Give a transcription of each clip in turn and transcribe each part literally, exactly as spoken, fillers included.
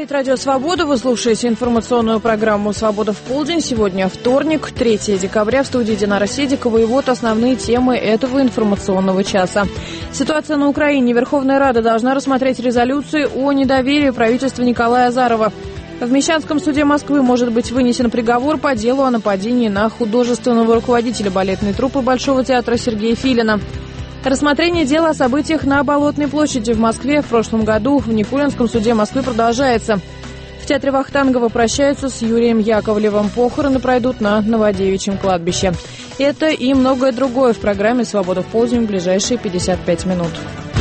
Говорит Радио Свобода. Вы слушаете информационную программу «Свобода в полдень». Сегодня вторник, третьего декабря. В студии Динара Седикова. И вот основные темы этого информационного часа. Ситуация на Украине. Верховная Рада должна рассмотреть резолюции о недоверии правительства Николая Азарова. В Мещанском суде Москвы может быть вынесен приговор по делу о нападении на художественного руководителя балетной труппы Большого театра Сергея Филина. Рассмотрение дела о событиях на Болотной площади в Москве в прошлом году в Никулинском суде Москвы продолжается. В театре Вахтангова прощаются с Юрием Яковлевым. Похороны пройдут на Новодевичьем кладбище. Это и многое другое в программе «Свобода в полдень» в ближайшие пятьдесят пять минут.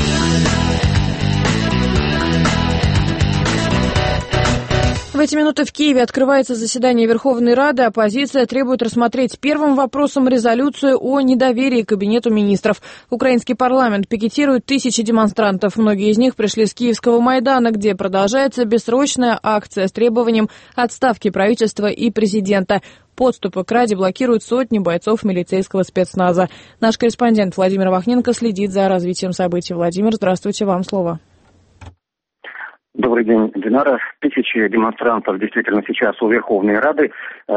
В эти минуты в Киеве открывается заседание Верховной Рады. Оппозиция требует рассмотреть первым вопросом резолюцию о недоверии Кабинету министров. Украинский парламент пикетирует тысячи демонстрантов. Многие из них пришли с Киевского Майдана, где продолжается бессрочная акция с требованием отставки правительства и президента. Подступы к Раде блокируют сотни бойцов милицейского спецназа. Наш корреспондент Владимир Вахненко следит за развитием событий. Владимир, здравствуйте, вам слово. Добрый день, Динара. Тысячи демонстрантов действительно сейчас у Верховной Рады.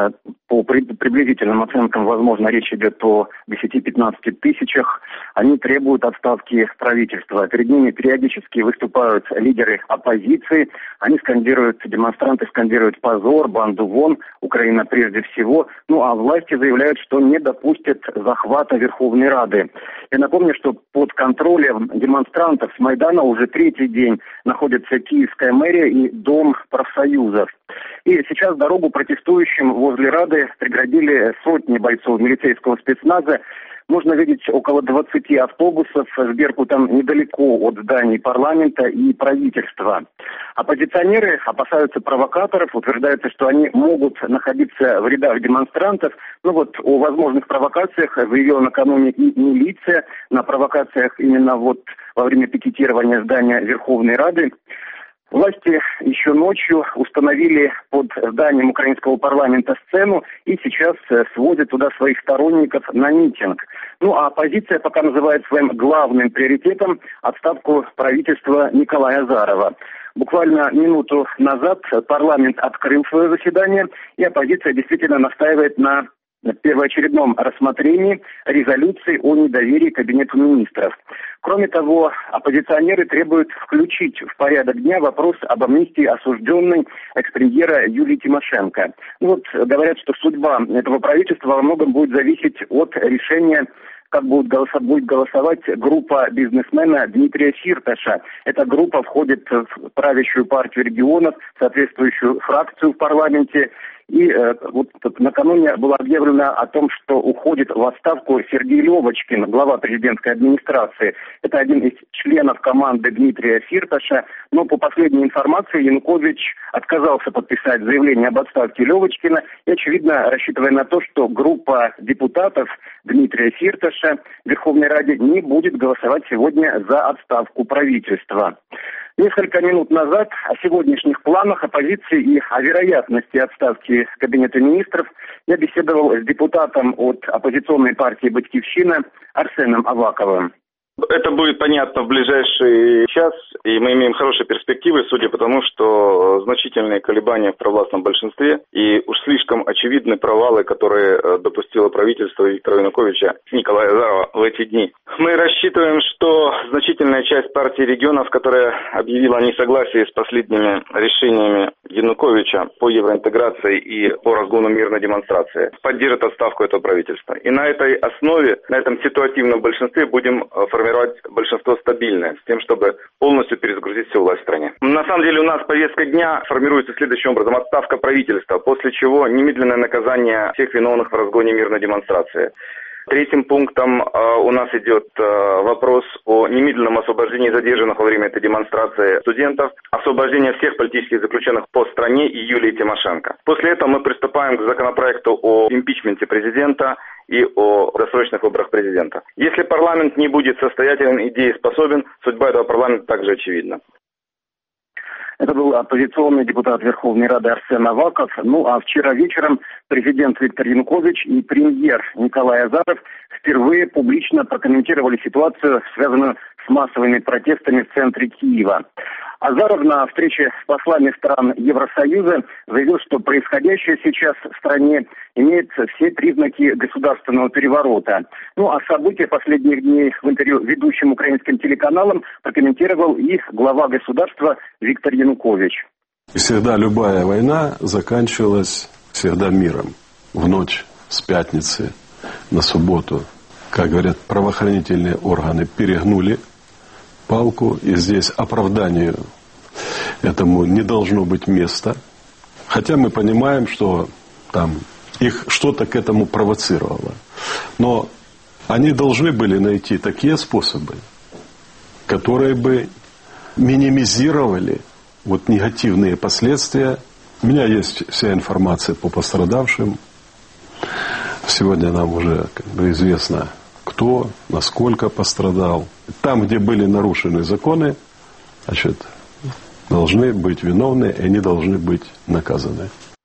По приблизительным оценкам, возможно, речь идет о десяти-пятнадцати тысячах. Они требуют отставки правительства. Перед ними периодически выступают лидеры оппозиции. Они скандируют, демонстранты скандируют «позор», «банду вон», «Украина прежде всего». Ну а власти заявляют, что не допустят захвата Верховной Рады. Я напомню, что под контролем демонстрантов с Майдана уже третий день находится Киевская мэрия и Дом профсоюзов. И сейчас дорогу протестующим возле Рады преградили сотни бойцов милицейского спецназа. Можно видеть около двадцати автобусов с Беркутом недалеко от зданий парламента и правительства. Оппозиционеры опасаются провокаторов, утверждается, что они могут находиться в рядах демонстрантов. Ну вот о возможных провокациях заявила накануне и милиция. На провокациях именно вот во время пикетирования здания Верховной Рады. Власти еще ночью установили под зданием украинского парламента сцену и сейчас сводят туда своих сторонников на митинг. Ну а оппозиция пока называет своим главным приоритетом отставку правительства Николая Азарова. Буквально минуту назад парламент открыл свое заседание, и оппозиция действительно настаивает на первоочередном рассмотрении резолюции о недоверии Кабинету министров. Кроме того, оппозиционеры требуют включить в порядок дня вопрос об амнистии осужденной экс-премьера Юлии Тимошенко. Ну вот говорят, что судьба этого правительства во многом будет зависеть от решения, как будет голосовать, будет голосовать группа бизнесмена Дмитрия Фирташа. Эта группа входит в правящую партию регионов, соответствующую фракцию в парламенте. И э, вот накануне было объявлено о том, что уходит в отставку Сергей Левочкин, глава президентской администрации. Это один из членов команды Дмитрия Фирташа. Но по последней информации Янукович отказался подписать заявление об отставке Левочкина. И, очевидно, рассчитывая на то, что группа депутатов Дмитрия Фирташа в Верховной Раде не будет голосовать сегодня за отставку правительства. Несколько минут назад о сегодняшних планах оппозиции и о вероятности отставки Кабинета министров я беседовал с депутатом от оппозиционной партии «Батькивщина» Арсеном Аваковым. Это будет понятно в ближайший час, и мы имеем хорошие перспективы, судя по тому, что значительные колебания в провластном большинстве и уж слишком очевидны провалы, которые допустило правительство Виктора Януковича Николая Азарова в эти дни. Мы рассчитываем, что значительная часть партии регионов, которая объявила о несогласии с последними решениями Януковича по евроинтеграции и по разгону мирной демонстрации, поддержит отставку этого правительства. И на этой основе, на этом ситуативном большинстве будем формировать большинство стабильное, с тем, чтобы полностью перезагрузить всю власть в стране. На самом деле у нас повестка дня формируется следующим образом. Отставка правительства, после чего немедленное наказание всех виновных в разгоне мирной демонстрации. Третьим пунктом э, у нас идет э, вопрос о немедленном освобождении задержанных во время этой демонстрации студентов, освобождение всех политических заключенных по стране и Юлии Тимошенко. После этого мы приступаем к законопроекту о импичменте президента и о досрочных выборах президента. Если парламент не будет состоятелен и дееспособен, судьба этого парламента также очевидна. Это был оппозиционный депутат Верховной Рады Арсен Аваков. Ну а вчера вечером президент Виктор Янукович и премьер Николай Азаров впервые публично прокомментировали ситуацию, связанную с массовыми протестами в центре Киева. Азаров на встрече с послами стран Евросоюза заявил, что происходящее сейчас в стране имеет все признаки государственного переворота. Ну а события последних дней в интервью ведущим украинским телеканалам прокомментировал и глава государства Виктор Янукович. Всегда любая война заканчивалась всегда миром. В ночь с пятницы на субботу, как говорят, правоохранительные органы перегнули палку, и здесь оправданию этому не должно быть места. Хотя мы понимаем, что там их что-то к этому провоцировало. Но они должны были найти такие способы, которые бы минимизировали вот негативные последствия. У меня есть вся информация по пострадавшим. Сегодня нам уже как бы известно, кто, насколько пострадал. Там, где были нарушены законы, значит, должны быть виновны, и они должны быть наказаны.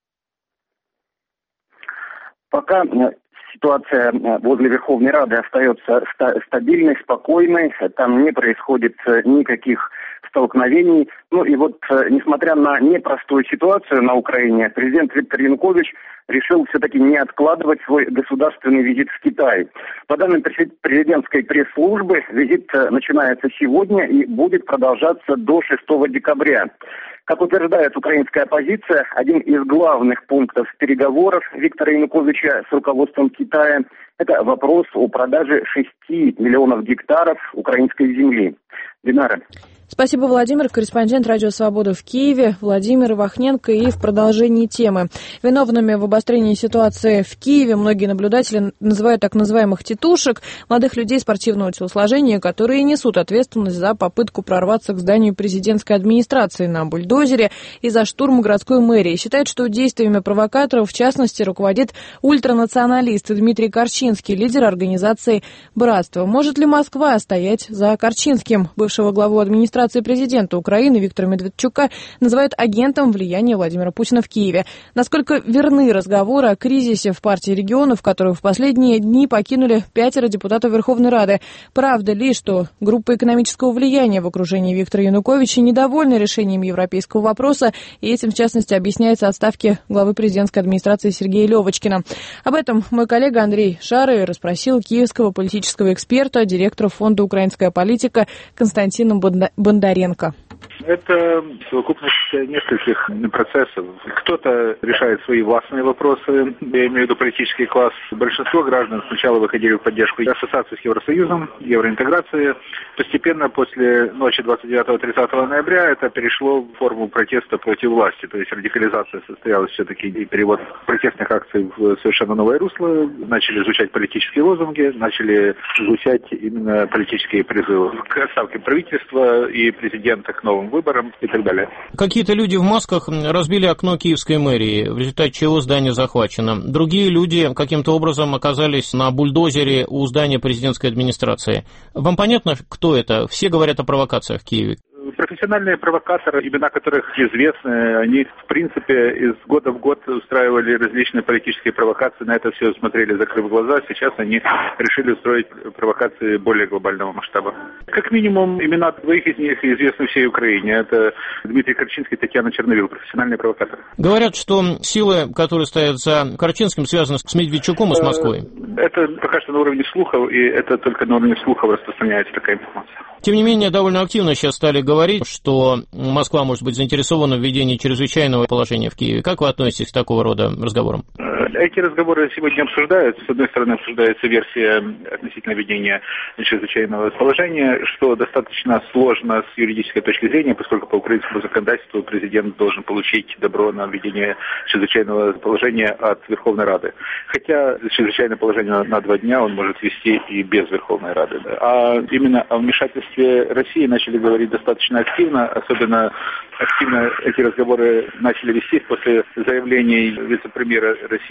Пока ситуация возле Верховной Рады остается стабильной, спокойной, там не происходит никаких столкновений. Ну и вот, несмотря на непростую ситуацию на Украине, президент Виктор Янукович решил все-таки не откладывать свой государственный визит в Китай. По данным президентской пресс-службы, визит начинается сегодня и будет продолжаться до шестого декабря. Как утверждает украинская оппозиция, один из главных пунктов переговоров Виктора Януковича с руководством Китая – это вопрос о продаже шести миллионов гектаров украинской земли. Динара. Спасибо, Владимир. Корреспондент «Радио Свобода» в Киеве Владимир Ивахненко. И в продолжении темы. Виновными в обострении ситуации в Киеве многие наблюдатели называют так называемых тетушек, молодых людей спортивного телосложения, которые несут ответственность за попытку прорваться к зданию президентской администрации на бульдозере и за штурм городской мэрии. Считают, что действиями провокаторов, в частности, руководит ультранационалист Дмитрий Корчинский, лидер организации «Братство». Может ли Москва стоять за Корчинским? Бывшего главу администрации президента Украины Виктора Медведчука называют агентом влияния Владимира Путина в Киеве. Насколько верны разговоры о кризисе в партии регионов, которую в последние дни покинули пятеро депутатов Верховной Рады? Правда ли, что группа экономического влияния в окружении Виктора Януковича недовольна решением европейского вопроса, и этим, в частности, объясняется отставки главы президентской администрации Сергея Левочкина? Об этом мой коллега Андрей Шарый расспросил киевского политического эксперта, директора фонда «Украинская политика» Константина Бондаренко. Это совокупность нескольких процессов. Кто-то решает свои властные вопросы, я имею в виду политический класс. Большинство граждан сначала выходили в поддержку ассоциации с Евросоюзом, евроинтеграции. Постепенно после ночи двадцать девятого — тридцатого ноября это перешло в форму протеста против власти. То есть радикализация состоялась все-таки и перевод протестных акций в совершенно новое русло. Начали звучать политические лозунги, начали звучать именно политические призывы к отставке правительства и президента, к новым выборам и так далее. Какие-то люди в масках разбили окно киевской мэрии, в результате чего здание захвачено. Другие люди каким-то образом оказались на бульдозере у здания президентской администрации. Вам понятно, кто это? Все говорят о провокациях в Киеве. Профессиональные провокаторы, имена которых известны, они, в принципе, из года в год устраивали различные политические провокации, на это все смотрели, закрыв глаза. Сейчас они решили устроить провокации более глобального масштаба. Как минимум, имена двоих из них известны всей Украине. Это Дмитрий Корчинский и Татьяна Черновил, профессиональные провокаторы. Говорят, что силы, которые стоят за Корчинским, связаны с Медведчуком и с Москвой. Это пока что на уровне слухов, и это только на уровне слухов распространяется такая информация. Тем не менее, довольно активно сейчас стали говорить, что Москва может быть заинтересована в введении чрезвычайного положения в Киеве. Как вы относитесь к такого рода разговорам? Эти разговоры сегодня обсуждаются. С одной стороны, обсуждается версия относительно введения чрезвычайного положения, что достаточно сложно с юридической точки зрения, поскольку по украинскому законодательству президент должен получить добро на введение чрезвычайного положения от Верховной Рады. Хотя чрезвычайное положение на два дня он может ввести и без Верховной Рады. А именно о вмешательстве России начали говорить достаточно активно, особенно активно эти разговоры начали вестись после заявлений вице-премьера России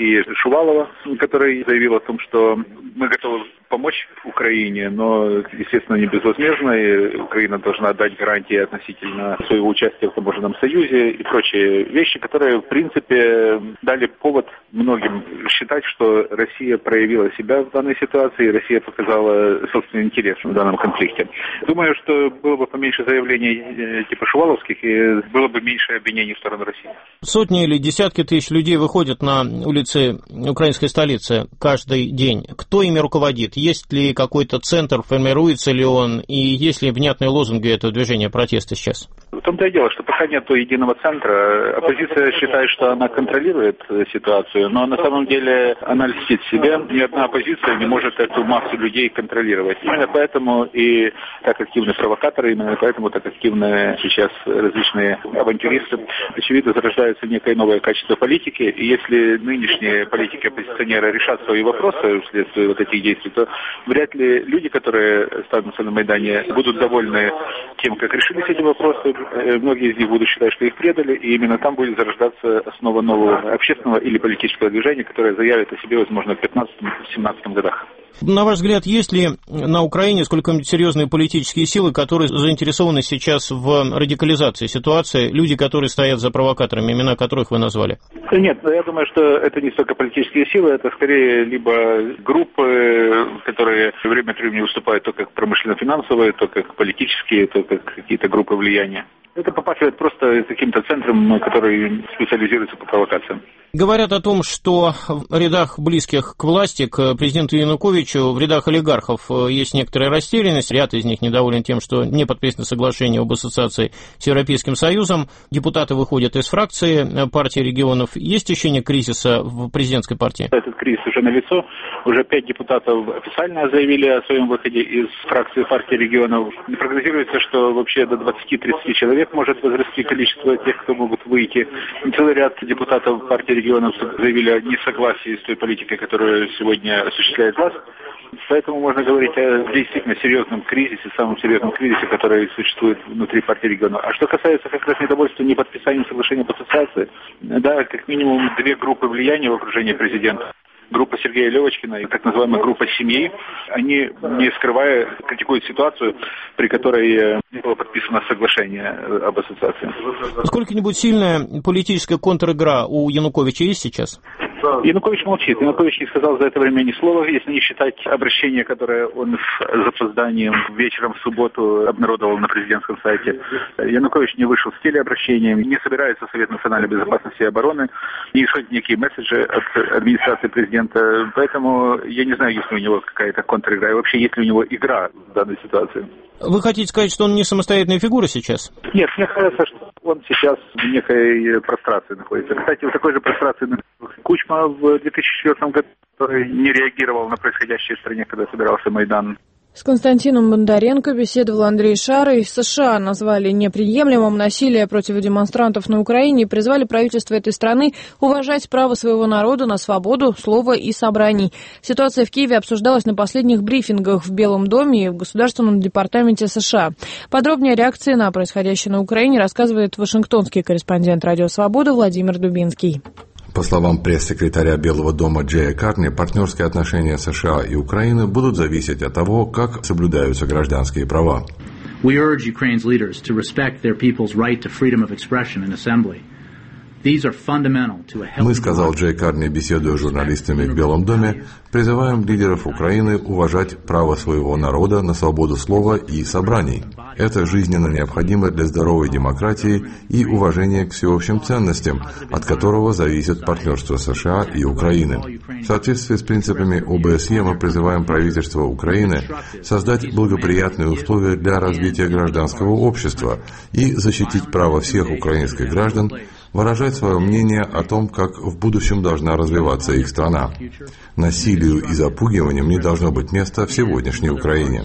России Шувалова, который заявил о том, что мы готовы помочь Украине, но, естественно, не безвозмездно, и Украина должна дать гарантии относительно своего участия в таможенном союзе и прочие вещи, которые, в принципе, дали повод многим считать, что Россия проявила себя в данной ситуации, и Россия показала собственный интерес в данном конфликте. Думаю, что было бы поменьше заявлений типа шуваловских, и было бы меньше обвинений в сторону России. Сотни или десятки тысяч людей выходят на улицы украинской столицы каждый день. Кто ими руководит? Есть ли какой-то центр, формируется ли он, и есть ли внятные лозунги этого движения протеста сейчас? В том-то и дело, что пока нет единого центра. Оппозиция считает, что она контролирует ситуацию, но на самом деле она льстит себе. Ни одна оппозиция не может эту массу людей контролировать. Именно поэтому и так активны провокаторы, именно поэтому так активны сейчас различные авантюристы. Очевидно, зарождается некое новое качество политики, и если нынешние политики-оппозиционеры решат свои вопросы вследствие вот этих действий, то вряд ли люди, которые останутся на Майдане, будут довольны тем, как решились эти вопросы. Многие из них будут считать, что их предали, и именно там будет зарождаться основа нового общественного или политического движения, которое заявит о себе, возможно, в пятнадцатом-семнадцатом годах. На ваш взгляд, есть ли на Украине сколько-нибудь серьезные политические силы, которые заинтересованы сейчас в радикализации ситуации, люди, которые стоят за провокаторами, имена которых вы назвали? Нет, я думаю, что это не столько политические силы, это скорее либо группы, которые время от времени выступают то как промышленно-финансовые, то как политические, то как какие-то группы влияния. Это попахивает просто каким-то центром, который специализируется по провокациям. Говорят о том, что в рядах близких к власти, к президенту Януковичу, в рядах олигархов есть некоторая растерянность. Ряд из них недоволен тем, что не подписано соглашение об ассоциации с Европейским Союзом. Депутаты выходят из фракции партии регионов. Есть ощущение кризиса в президентской партии? Этот кризис уже налицо. Уже пять депутатов официально заявили о своем выходе из фракции партии регионов. Прогнозируется, что вообще до двадцати-тридцати человек может возрасти количество тех, кто могут выйти. Целый ряд депутатов партии регионов заявили о несогласии с той политикой, которую сегодня осуществляет власть. Поэтому можно говорить о действительно серьезном кризисе, самом серьезном кризисе, который существует внутри партии регионов. А что касается как раз недовольства неподписания соглашения об ассоциации, да, как минимум две группы влияния в окружении президента. Группа Сергея Левочкина и так называемая группа семьи, они, не скрывая, критикуют ситуацию, при которой не было подписано соглашение об ассоциации. Сколько-нибудь сильная политическая контр-игра у Януковича есть сейчас? Янукович молчит. Янукович не сказал за это время ни слова, если не считать обращение, которое он с запозданием вечером в субботу обнародовал на президентском сайте. Янукович не вышел с телеобращением, не собирается Совет национальной безопасности и обороны, не исходят никакие месседжи от администрации президента. Поэтому я не знаю, есть ли у него какая-то контр-игра, и вообще есть ли у него игра в данной ситуации. Вы хотите сказать, что он не самостоятельная фигура сейчас? Нет, мне кажется, что он сейчас в некой прострации находится. Кстати, в такой же прострации Кучма в две тысячи четвёртом году, который не реагировал на происходящее в стране, когда собирался Майдан. С Константином Бондаренко беседовал Андрей Шарый. США назвали неприемлемым насилие против демонстрантов на Украине и призвали правительство этой страны уважать право своего народа на свободу слова и собраний. Ситуация в Киеве обсуждалась на последних брифингах в Белом доме и в Государственном департаменте США. Подробнее о реакции на происходящее на Украине рассказывает вашингтонский корреспондент «Радио Свобода» Владимир Дубинский. По словам пресс-секретаря Белого дома Джея Карни, партнерские отношения США и Украины будут зависеть от того, как соблюдаются гражданские права. We urge Ukraine's leaders to respect their people's right to freedom of expression and assembly. Мы, сказал Джей Карни, беседуя с журналистами в Белом доме, призываем лидеров Украины уважать право своего народа на свободу слова и собраний. Это жизненно необходимо для здоровой демократии и уважения к всеобщим ценностям, от которого зависит партнерство США и Украины. В соответствии с принципами О Бэ Эс Е мы призываем правительство Украины создать благоприятные условия для развития гражданского общества и защитить право всех украинских граждан выражать свое мнение о том, как в будущем должна развиваться их страна. Насилию и запугиванием не должно быть места в сегодняшней Украине.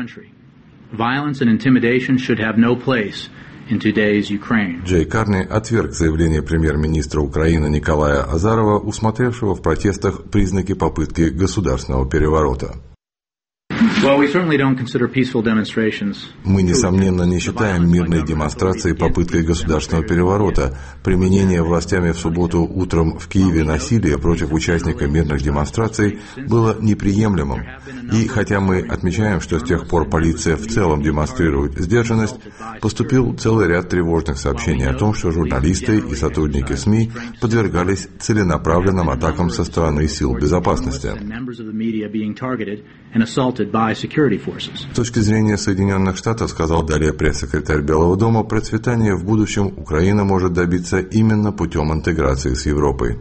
Джей Карни отверг заявление премьер-министра Украины Николая Азарова, усмотревшего в протестах признаки попытки государственного переворота. Мы, несомненно, не считаем мирной демонстрацией попыткой государственного переворота. Применение властями в субботу утром в Киеве насилия против участников мирных демонстраций было неприемлемым. И хотя мы отмечаем, что с тех пор полиция в целом демонстрирует сдержанность, поступил целый ряд тревожных сообщений о том, что журналисты и сотрудники СМИ подвергались целенаправленным атакам со стороны сил безопасности. С точки зрения Соединенных Штатов, сказал далее пресс-секретарь Белого дома, процветание в будущем Украина может добиться именно путем интеграции с Европой.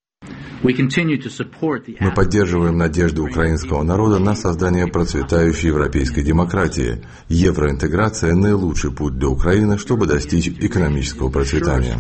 Мы поддерживаем надежды украинского народа на создание процветающей европейской демократии. Евроинтеграция – наилучший путь для Украины, чтобы достичь экономического процветания.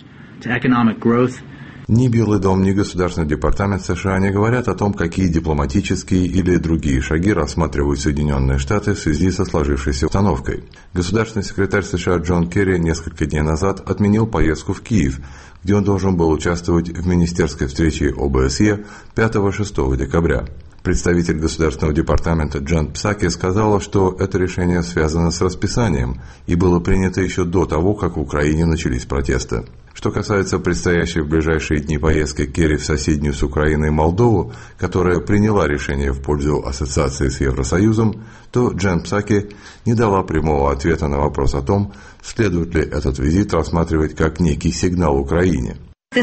Ни Белый дом, ни Государственный департамент США не говорят о том, какие дипломатические или другие шаги рассматривают Соединенные Штаты в связи со сложившейся обстановкой. Государственный секретарь США Джон Керри несколько дней назад отменил поездку в Киев, где он должен был участвовать в министерской встрече ОБСЕ пятого-шестого декабря. Представитель Государственного департамента Джен Псаки сказала, что это решение связано с расписанием и было принято еще до того, как в Украине начались протесты. Что касается предстоящей в ближайшие дни поездки Керри в соседнюю с Украиной Молдову, которая приняла решение в пользу ассоциации с Евросоюзом, то Джен Псаки не дала прямого ответа на вопрос о том, следует ли этот визит рассматривать как некий сигнал Украине. Мы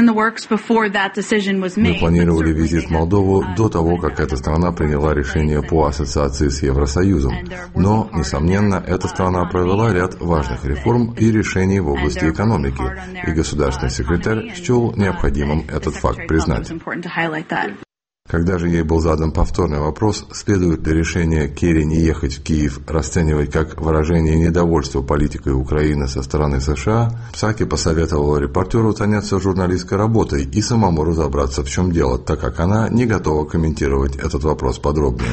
планировали визит в Молдову до того, как эта страна приняла решение по ассоциации с Евросоюзом. Но, несомненно, эта страна провела ряд важных реформ и решений в области экономики, и государственный секретарь счел необходимым этот факт признать. Когда же ей был задан повторный вопрос, следует ли решение Керри не ехать в Киев расценивать как выражение недовольства политикой Украины со стороны США, Псаки посоветовала репортеру заняться журналистской работой и самому разобраться, в чем дело, так как она не готова комментировать этот вопрос подробнее.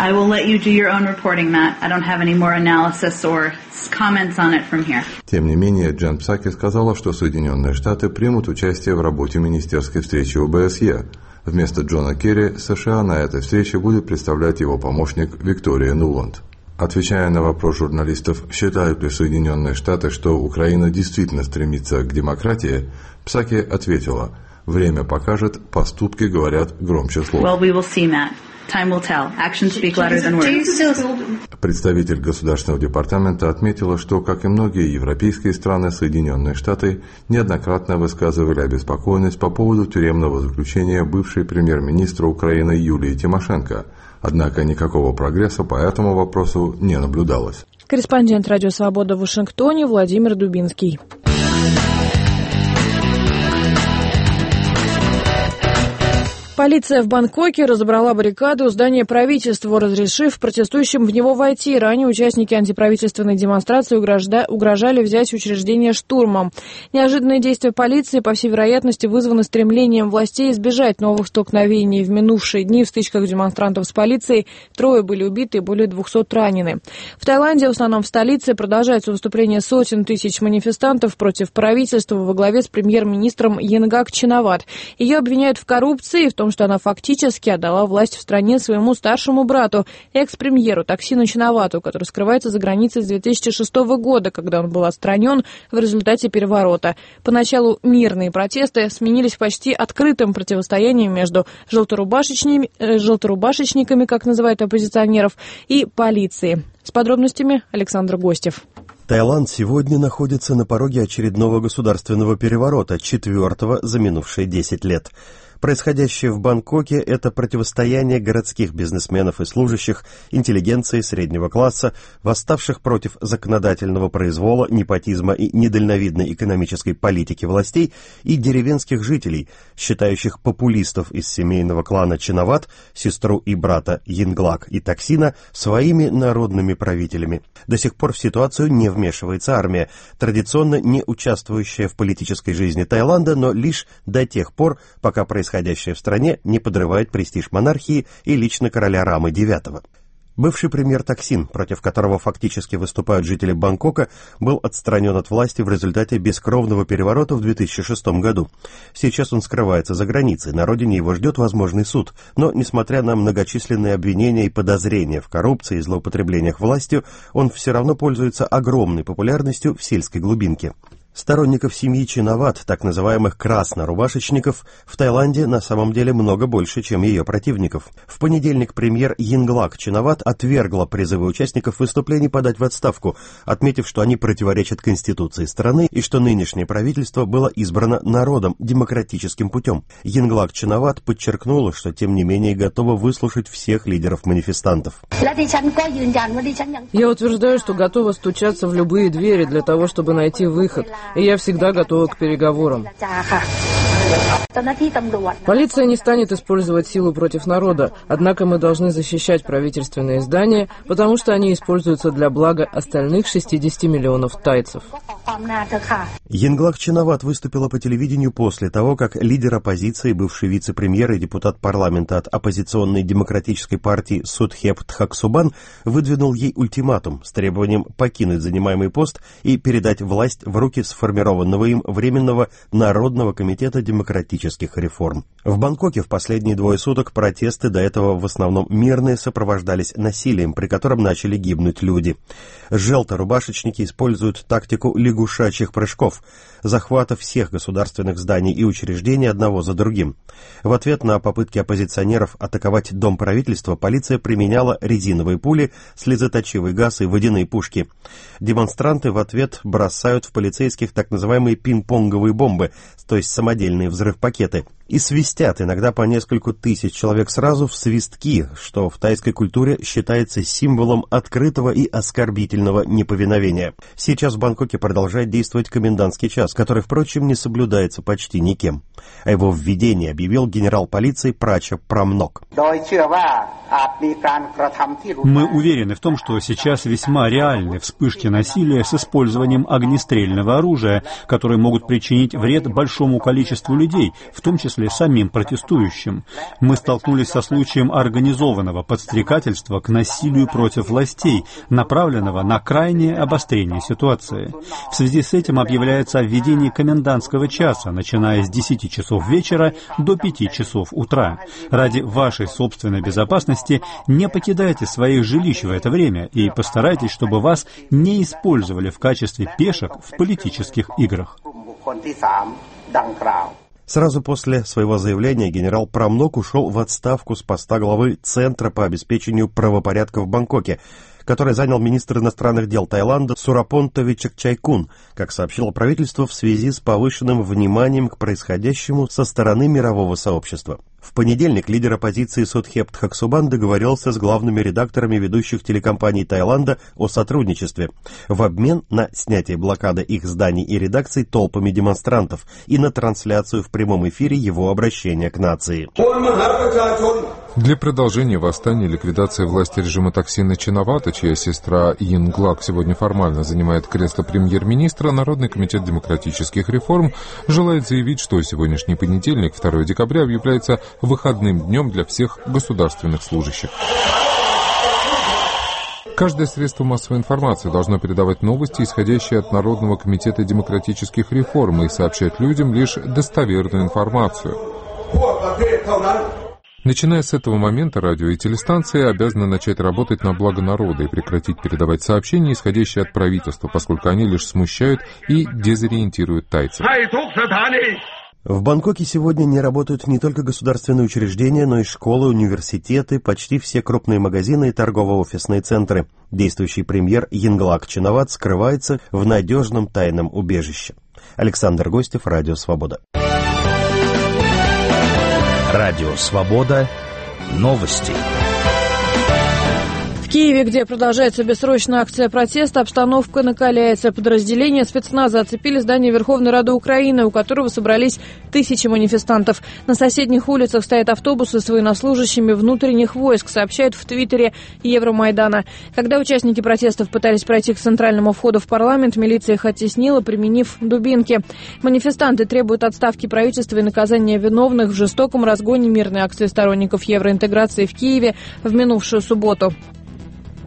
Тем не менее, Джен Псаки сказала, что Соединенные Штаты примут участие в работе министерской встречи ОБСЕ. Вместо Джона Керри США на этой встрече будет представлять его помощник Виктория Нуланд. Отвечая на вопрос журналистов, считают ли Соединенные Штаты, что Украина действительно стремится к демократии, Псаки ответила: «Время покажет, поступки говорят громче слов». Представитель Государственного департамента отметила, что, как и многие европейские страны, Соединенные Штаты неоднократно высказывали обеспокоенность по поводу тюремного заключения бывшей премьер-министра Украины Юлии Тимошенко. Однако никакого прогресса по этому вопросу не наблюдалось. Корреспондент «Радио Свобода» в Вашингтоне Владимир Дубинский. Полиция в Бангкоке разобрала баррикады у здания правительства, разрешив протестующим в него войти. Ранее участники антиправительственной демонстрации угрожали взять учреждение штурмом. Неожиданные действия полиции, по всей вероятности, вызваны стремлением властей избежать новых столкновений. В минувшие дни в стычках демонстрантов с полицией трое были убиты и более двухсот ранены. В Таиланде, в основном в столице, продолжается выступление сотен тысяч манифестантов против правительства во главе с премьер-министром Йинграк Чинават. Ее обвиняют в коррупции и в том, что она фактически отдала власть в стране своему старшему брату, экс-премьеру Таксину Чинавату, который скрывается за границей с две тысячи шестого года, когда он был отстранен в результате переворота. Поначалу мирные протесты сменились почти открытым противостоянием между желторубашечниками, э, желторубашечниками, как называют оппозиционеров, и полицией. С подробностями Александр Гостев. Таиланд сегодня находится на пороге очередного государственного переворота, четвертого за минувшие десять лет. Происходящее в Бангкоке – это противостояние городских бизнесменов и служащих, интеллигенции среднего класса, восставших против законодательного произвола, непотизма и недальновидной экономической политики властей, и деревенских жителей, считающих популистов из семейного клана Чинават, сестру и брата Йинграк и Таксина, своими народными правителями. До сих пор в ситуацию не вмешивается армия, традиционно не участвующая в политической жизни Таиланда, но лишь до тех пор, пока происходящее в стране не подрывает престиж монархии и лично короля Рамы девятого. Бывший премьер Таксин, против которого фактически выступают жители Бангкока, был отстранен от власти в результате бескровного переворота в две тысячи шестом году. Сейчас он скрывается за границей, на родине его ждет возможный суд. Но, несмотря на многочисленные обвинения и подозрения в коррупции и злоупотреблениях властью, он все равно пользуется огромной популярностью в сельской глубинке. Сторонников семьи Чинават, так называемых краснорубашечников, в Таиланде на самом деле много больше, чем ее противников. В понедельник премьер Йинглак Чинават отвергла призывы участников выступлений подать в отставку, отметив, что они противоречат Конституции страны и что нынешнее правительство было избрано народом демократическим путем. Йинглак Чинават подчеркнула, что тем не менее готова выслушать всех лидеров манифестантов. Я утверждаю, что готова стучаться в любые двери для того, чтобы найти выход. И я всегда готова к переговорам. Полиция не станет использовать силу против народа, однако мы должны защищать правительственные здания, потому что они используются для блага остальных шестидесяти миллионов тайцев. Йинглак Чинават выступила по телевидению после того, как лидер оппозиции, бывший вице-премьер и депутат парламента от оппозиционной демократической партии Судхеп Тхаксубан, выдвинул ей ультиматум с требованием покинуть занимаемый пост и передать власть в руки сформированного им Временного Народного комитета демократических реформ. В Бангкоке в последние двое суток протесты, до этого в основном мирные, сопровождались насилием, при котором начали гибнуть люди. Желторубашечники используют тактику лягушачьих прыжков, захвата всех государственных зданий и учреждений одного за другим. В ответ на попытки оппозиционеров атаковать дом правительства полиция применяла резиновые пули, слезоточивый газ и водяные пушки. Демонстранты в ответ бросают в полицейских так называемые пинг-понговые бомбы, то есть самодельные взрывпакеты, и свистят иногда по нескольку тысяч человек сразу в свистки, что в тайской культуре считается символом открытого и оскорбительного неповиновения. Сейчас в Бангкоке продолжает действовать комендантский час, который, впрочем, не соблюдается почти никем. О его введении объявил генерал полиции Прача Прамнок. Мы уверены в том, что сейчас весьма реальны вспышки насилия с использованием огнестрельного оружия, которые могут причинить вред большому количеству людей, в том числе самим протестующим. Мы столкнулись со случаем организованного подстрекательства к насилию против властей, направленного на крайнее обострение ситуации. В связи с этим объявляется о введении комендантского часа, начиная с десяти часов вечера до пяти часов утра. Ради вашей собственной безопасности не покидайте своих жилищ в это время и постарайтесь, чтобы вас не использовали в качестве пешек в политических играх. Сразу после своего заявления генерал Прамнок ушел в отставку с поста главы Центра по обеспечению правопорядка в Бангкоке, который занял министр иностранных дел Таиланда Сурапонта Вичакчайкун, как сообщило правительство в связи с повышенным вниманием к происходящему со стороны мирового сообщества. В понедельник лидер оппозиции Судхеп Тхаксубан договорился с главными редакторами ведущих телекомпаний Таиланда о сотрудничестве в обмен на снятие блокады их зданий и редакций толпами демонстрантов и на трансляцию в прямом эфире его обращения к нации. Для продолжения восстания и ликвидации власти режима Таксина Чинавата, чья сестра Йинглак сегодня формально занимает кресло премьер-министра, Народный комитет демократических реформ желает заявить, что сегодняшний понедельник, второго декабря, объявляется выходным днем для всех государственных служащих. Каждое средство массовой информации должно передавать новости, исходящие от Народного комитета демократических реформ, и сообщать людям лишь достоверную информацию. Начиная с этого момента, радио и телестанции обязаны начать работать на благо народа и прекратить передавать сообщения, исходящие от правительства, поскольку они лишь смущают и дезориентируют тайцев. В Бангкоке сегодня не работают не только государственные учреждения, но и школы, университеты, почти все крупные магазины и торгово-офисные центры. Действующий премьер Йинглак Чинават скрывается в надежном тайном убежище. Александр Гостев, Радио Свобода. Радио Свобода. Новости. В Киеве, где продолжается бессрочная акция протеста, обстановка накаляется. Подразделения спецназа оцепили здание Верховной Рады Украины, у которого собрались тысячи манифестантов. На соседних улицах стоят автобусы с военнослужащими внутренних войск, сообщают в твиттере Евромайдана. Когда участники протестов пытались пройти к центральному входу в парламент, милиция их оттеснила, применив дубинки. Манифестанты требуют отставки правительства и наказания виновных в жестоком разгоне мирной акции сторонников евроинтеграции в Киеве в минувшую субботу.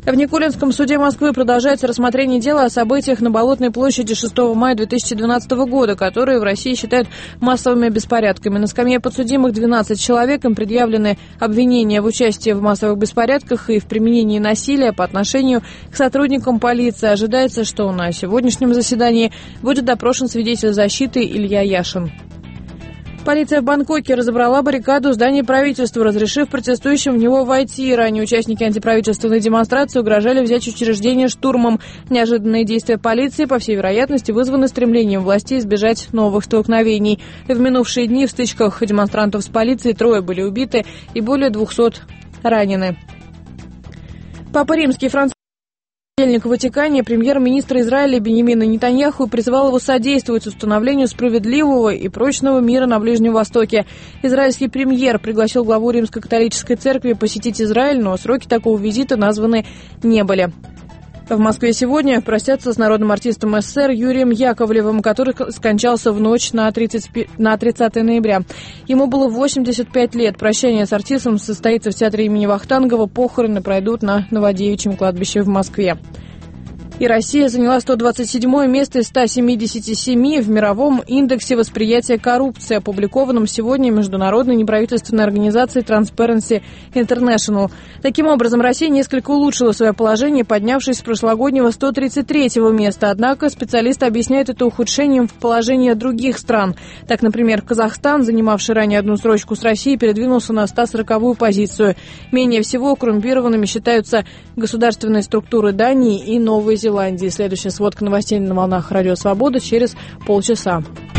В Никулинском суде Москвы продолжается рассмотрение дела о событиях на Болотной площади шестого мая две тысячи двенадцатого года, которые в России считают массовыми беспорядками. На скамье подсудимых двенадцать человек, им предъявлены обвинения в участии в массовых беспорядках и в применении насилия по отношению к сотрудникам полиции. Ожидается, что на сегодняшнем заседании будет допрошен свидетель защиты Илья Яшин. Полиция в Бангкоке разобрала баррикаду здания правительства, разрешив протестующим в него войти. Ранее участники антиправительственной демонстрации угрожали взять учреждение штурмом. Неожиданные действия полиции, по всей вероятности, вызваны стремлением властей избежать новых столкновений. В минувшие дни в стычках демонстрантов с полицией трое были убиты и более двухсот ранены. Папа Римский Франциск в Ватикане премьер-министр Израиля Биньямина Нетаньяху призывал его содействовать установлению справедливого и прочного мира на Ближнем Востоке. Израильский премьер пригласил главу Римско-католической церкви посетить Израиль, но сроки такого визита названы не были. В Москве сегодня простятся с народным артистом СССР Юрием Яковлевым, который скончался в ночь на тридцатое ноября. Ему было восемьдесят пять лет. Прощание с артистом состоится в театре имени Вахтангова. Похороны пройдут на Новодевичьем кладбище в Москве. И Россия заняла сто двадцать седьмое место из ста семидесяти семи в мировом индексе восприятия коррупции, опубликованном сегодня международной неправительственной организацией Transparency International. Таким образом, Россия несколько улучшила свое положение, поднявшись с прошлогоднего сто тридцать третьего места. Однако специалисты объясняют это ухудшением в положении других стран. Так, например, Казахстан, занимавший ранее одну строчку с Россией, передвинулся на сто сороковую позицию. Менее всего коррумпированными считаются государственные структуры Дании и Новой Зеландии. Зеландии. Следующая сводка новостей на волнах Радио Свобода через полчаса.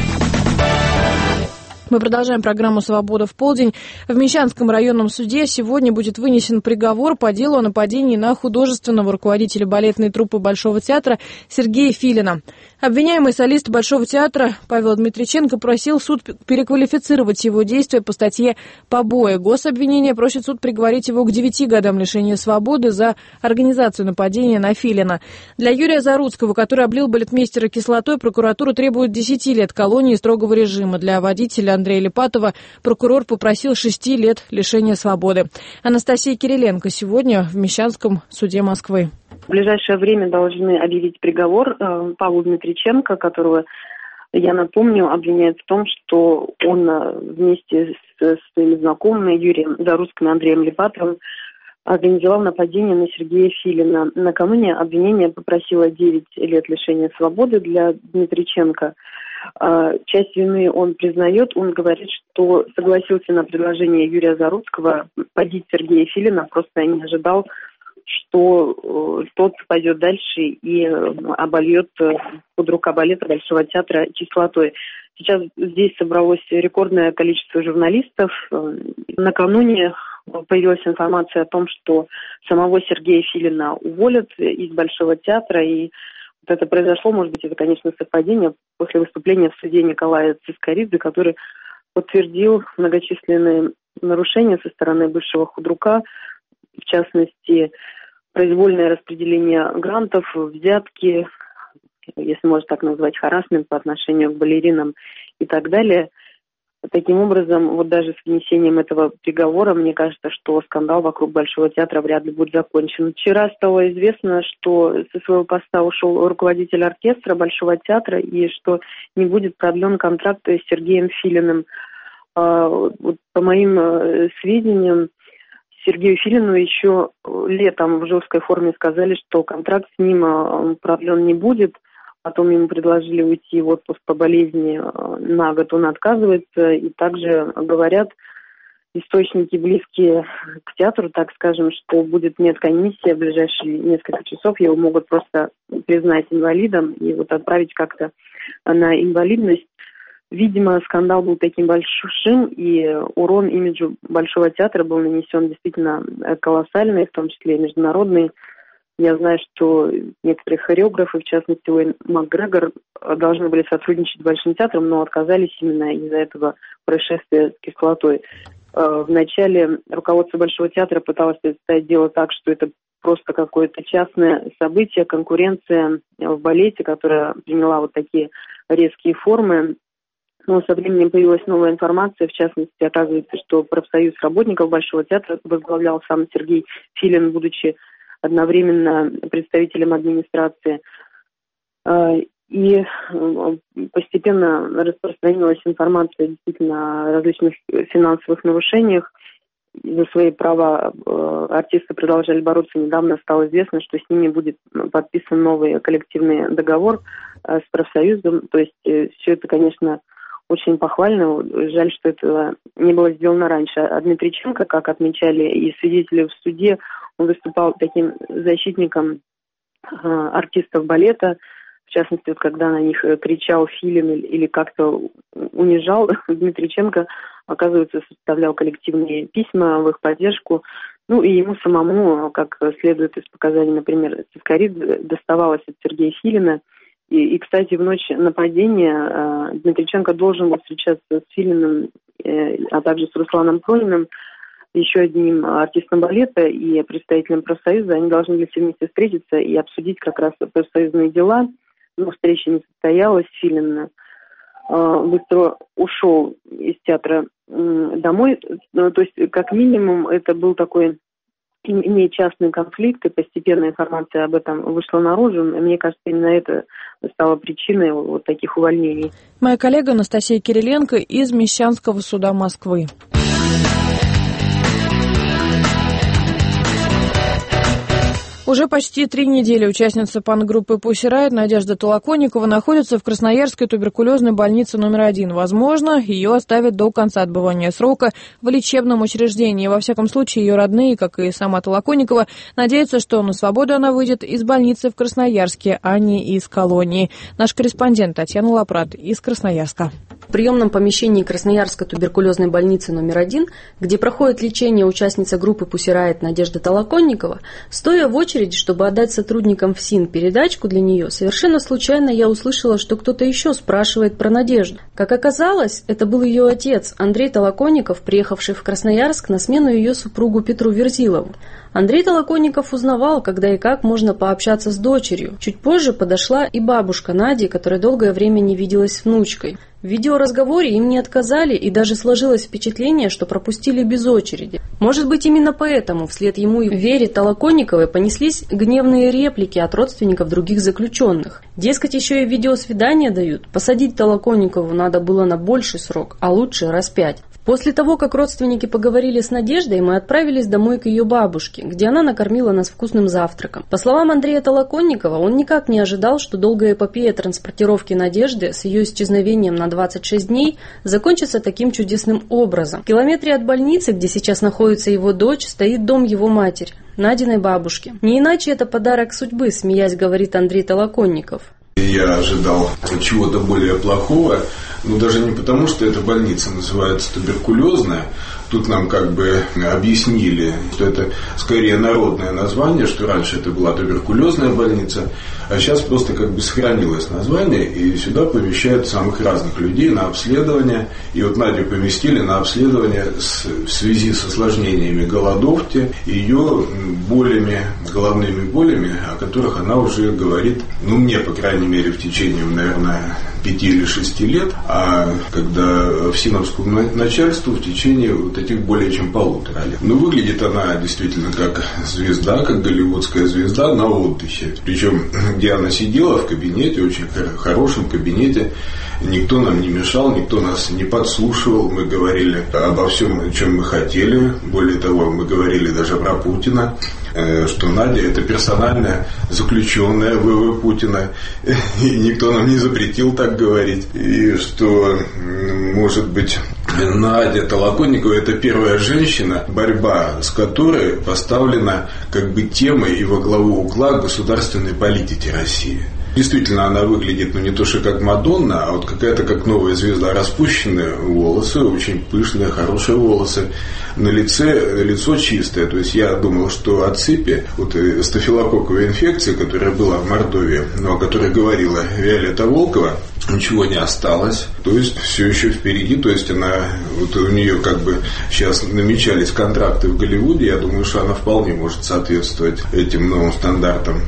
Мы продолжаем программу «Свобода в полдень». В Мещанском районном суде сегодня будет вынесен приговор по делу о нападении на художественного руководителя балетной труппы Большого театра Сергея Филина. Обвиняемый солист Большого театра Павел Дмитриченко просил суд переквалифицировать его действия по статье «Побои». Гособвинение просит суд приговорить его к девяти годам лишения свободы за организацию нападения на Филина. Для Юрия Заруцкого, который облил балетмейстера кислотой, прокуратура требует десяти лет колонии строгого режима. Для водителя Андрея Липатова прокурор попросил шести лет лишения свободы. Анастасия Кириленко сегодня в Мещанском суде Москвы. В ближайшее время должны объявить приговор э, Павлу Дмитриченко, которого, я напомню, обвиняют в том, что он э, вместе с, с своими знакомыми Юрием Заруцким и Андреем Липатовым организовал нападение на Сергея Филина. Накануне обвинение попросило девять лет лишения свободы для Дмитриченко. Э, часть вины он признает, он говорит, что согласился на предложение Юрия Заруцкого побить Сергея Филина, просто не ожидал, что э, тот пойдет дальше и э, обольет э, худрука балета Большого театра кислотой. Сейчас здесь собралось рекордное количество журналистов. Э, накануне появилась информация о том, что самого Сергея Филина уволят из Большого театра, и вот это произошло, может быть, это, конечно, совпадение, после выступления в суде Николая Цискоридзе, который подтвердил многочисленные нарушения со стороны бывшего худрука, в частности, произвольное распределение грантов, взятки, если можно так назвать, харассмент по отношению к балеринам и так далее. Таким образом, вот даже с внесением этого приговора, мне кажется, что скандал вокруг Большого театра вряд ли будет закончен. Вчера стало известно, что со своего поста ушел руководитель оркестра Большого театра и что не будет продлен контракт с Сергеем Филиным. Вот, по моим сведениям, Сергею Филину еще летом в жесткой форме сказали, что контракт с ним продлен не будет. Потом ему предложили уйти в отпуск по болезни на год, он отказывается. И также говорят источники, близкие к театру, так скажем, что будет медкомиссия в ближайшие несколько часов. Его могут просто признать инвалидом и вот отправить как-то на инвалидность. Видимо, скандал был таким большим, и урон имиджу Большого театра был нанесен действительно колоссальный, в том числе и международный. Я знаю, что некоторые хореографы, в частности, Уэйн Макгрегор, должны были сотрудничать с Большим театром, но отказались именно из-за этого происшествия с кислотой. Вначале руководство Большого театра пыталось представить дело так, что это просто какое-то частное событие, конкуренция в балете, которая приняла вот такие резкие формы. Но со временем появилась новая информация, в частности, оказывается, что профсоюз работников Большого театра возглавлял сам Сергей Филин, будучи одновременно представителем администрации. И постепенно распространилась информация действительно о различных финансовых нарушениях. За свои права артисты продолжали бороться. Недавно стало известно, что с ними будет подписан новый коллективный договор с профсоюзом. То есть все это, конечно, очень похвально. Жаль, что это не было сделано раньше. А Дмитриченко, как отмечали и свидетели в суде, он выступал таким защитником артистов балета. В частности, вот, когда на них кричал Филин или как-то унижал, Дмитриченко, оказывается, составлял коллективные письма в их поддержку. Ну и ему самому, как следует из показаний, например, Цискоридзе, доставалось от Сергея Филина. И, и, кстати, в ночь нападения э, Дмитриченко должен был встречаться с Филиным, э, а также с Русланом Прониным, еще одним артистом балета и представителем профсоюза. Они должны были все вместе встретиться и обсудить как раз профсоюзные дела. Но встреча не состоялась. Филин э, быстро ушел из театра э, домой. Ну, то есть, как минимум, это был такой не частный конфликт, и постепенно информация об этом вышла наружу. Мне кажется, именно это стало причиной вот таких увольнений. Моя коллега Анастасия Кириленко из Мещанского суда Москвы. Уже почти три недели участница панк-группы Pussy Riot Надежда Толоконникова находится в Красноярской туберкулезной больнице номер один. Возможно, ее оставят до конца отбывания срока в лечебном учреждении. Во всяком случае, ее родные, как и сама Толоконникова, надеются, что на свободу она выйдет из больницы в Красноярске, а не из колонии. Наш корреспондент Татьяна Лапрат из Красноярска. В приемном помещении Красноярской туберкулезной больницы номер один, где проходит лечение участница группы Pussy Riot Надежда Толоконникова, стоя в очереди, чтобы отдать сотрудникам ФСИН передачку для нее, совершенно случайно я услышала, что кто-то еще спрашивает про Надежду. Как оказалось, это был ее отец, Андрей Толоконников, приехавший в Красноярск на смену ее супругу Петру Верзилову. Андрей Толоконников узнавал, когда и как можно пообщаться с дочерью. Чуть позже подошла и бабушка Нади, которая долгое время не виделась с внучкой. В видеоразговоре им не отказали, и даже сложилось впечатление, что пропустили без очереди. Может быть, именно поэтому вслед ему и Вере Толоконниковой понеслись гневные реплики от родственников других заключенных. Дескать, еще и видеосвидания дают. Посадить Толоконникову надо было на больший срок, а лучше раз пять. После того, как родственники поговорили с Надеждой, мы отправились домой к ее бабушке, где она накормила нас вкусным завтраком. По словам Андрея Толоконникова, он никак не ожидал, что долгая эпопея транспортировки Надежды с ее исчезновением на двадцать шесть дней закончится таким чудесным образом. В километре от больницы, где сейчас находится его дочь, стоит дом его матери, Надиной бабушки. Не иначе это подарок судьбы, смеясь, говорит Андрей Толоконников. Я ожидал чего-то более плохого, но даже не потому, что эта больница называется туберкулезная. Тут нам как бы объяснили, что это скорее народное название, что раньше это была туберкулезная больница, а сейчас просто как бы сохранилось название, и сюда помещают самых разных людей на обследование. И вот Надю поместили на обследование с, в связи с осложнениями голодовки, ее болями, головными болями, о которых она уже говорит, ну мне, по крайней мере, в течение, наверное, пяти или шести лет, а когда в синовскому начальству в течение вот этих более чем полутора лет. Но выглядит она действительно как звезда, как голливудская звезда на отдыхе. Причем, где она сидела в кабинете, очень хорошем кабинете, никто нам не мешал, никто нас не подслушивал. Мы говорили обо всем, о чем мы хотели. Более того, мы говорили даже про Путина, что Надя это персональная заключенная ВВ Путина, и никто нам не запретил так говорить. И что, может быть, Надя Толоконникова это первая женщина, борьба с которой поставлена как бы темой и во главу угла государственной политики России. Действительно, она выглядит, ну, не то что как Мадонна, а вот какая-то как новая звезда. Распущенные волосы, очень пышные, хорошие волосы. На лице, лицо чистое. То есть, я думал, что от сыпи, вот стафилококковой инфекции, которая была в Мордовии, но о которой говорила Виолетта Волкова, ничего не осталось. То есть, все еще впереди. То есть, она, вот у нее как бы сейчас намечались контракты в Голливуде. Я думаю, что она вполне может соответствовать этим новым стандартам.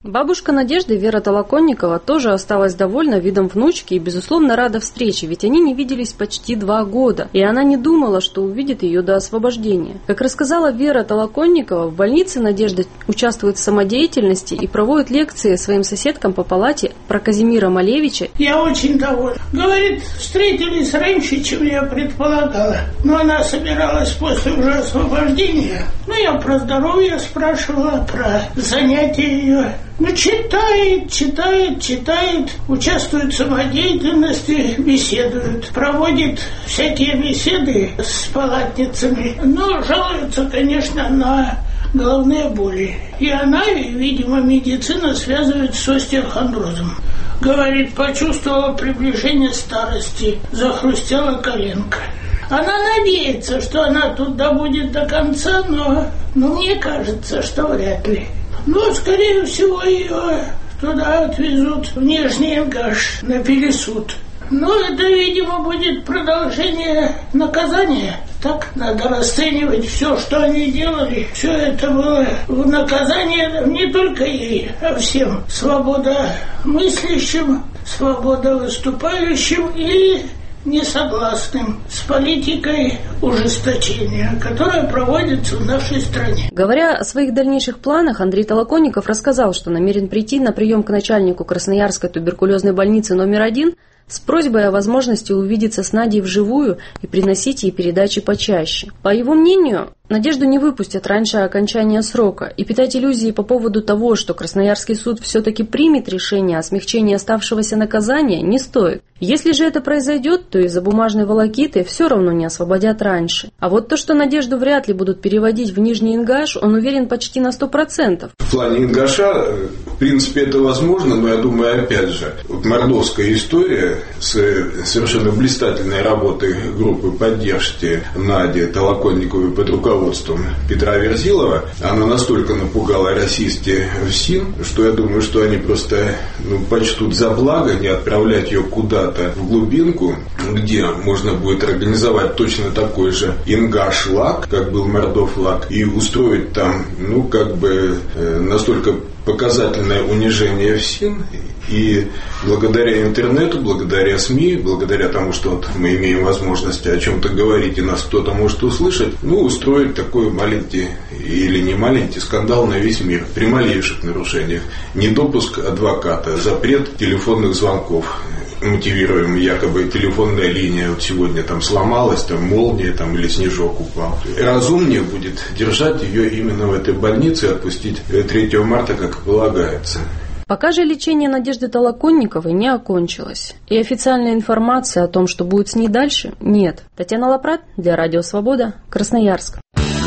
Бабушка Надежды, Вера Толоконникова, тоже осталась довольна видом внучки и, безусловно, рада встрече, ведь они не виделись почти два года, и она не думала, что увидит ее до освобождения. Как рассказала Вера Толоконникова, в больнице Надежда участвует в самодеятельности и проводит лекции своим соседкам по палате про Казимира Малевича. Я очень довольна. Говорит, встретились раньше, чем я предполагала, но она собиралась после уже освобождения. Ну, я про здоровье спрашивала, про занятия ее. Ну, читает, читает, читает, участвует в самодеятельности, беседует, проводит всякие беседы с палатницами. Но жалуется, конечно, на головные боли. И она, видимо, медицина связывает с остеохондрозом. Говорит, почувствовала приближение старости, захрустела коленка. Она надеется, что она тут добудет до конца, но, но мне кажется, что вряд ли. Но, скорее всего, ее туда отвезут в Нижний Ингаш на пересуд. Но это, видимо, будет продолжение наказания. Так надо расценивать все, что они делали. Все это было в наказание не только ей, а всем. Свобода мыслящим, свобода выступающим и несогласным с политикой ужесточения, которая проводится в нашей стране. Говоря о своих дальнейших планах, Андрей Толоконников рассказал, что намерен прийти на прием к начальнику Красноярской туберкулезной больницы номер один с просьбой о возможности увидеться с Надей вживую и приносить ей передачи почаще. По его мнению, Надежду не выпустят раньше окончания срока, и питать иллюзии по поводу того, что Красноярский суд все-таки примет решение о смягчении оставшегося наказания, не стоит. Если же это произойдет, то из-за бумажной волокиты все равно не освободят раньше. А вот то, что Надежду вряд ли будут переводить в Нижний Ингаш, он уверен почти на сто процентов. В плане Ингаша, в принципе, это возможно, но я думаю, опять же, вот мордовская история с совершенно блистательной работой группы поддержки Нади Толоконниковой под руководством Петра Верзилова, она настолько напугала расисти в СИН, что я думаю, что они просто ну, почтут за благо не отправлять ее куда-то в глубинку, где можно будет организовать точно такой же Ингаш-лаг, как был Мордов-лаг, и устроить там, ну, как бы э, настолько показательное унижение в СИН. И благодаря интернету, благодаря СМИ, благодаря тому, что вот мы имеем возможность о чем-то говорить и нас кто-то может услышать, ну, устроить такой маленький или не маленький скандал на весь мир при малейших нарушениях. Недопуск адвоката, запрет телефонных звонков, мотивируем, якобы телефонная линия вот сегодня там сломалась, там молния там, или снежок упал. Разумнее будет держать ее именно в этой больнице и отпустить третьего марта, как полагается. Пока же лечение Надежды Толоконниковой не окончилось. И официальной информации о том, что будет с ней дальше, нет. Татьяна Лапрат для Радио Свобода, Красноярск.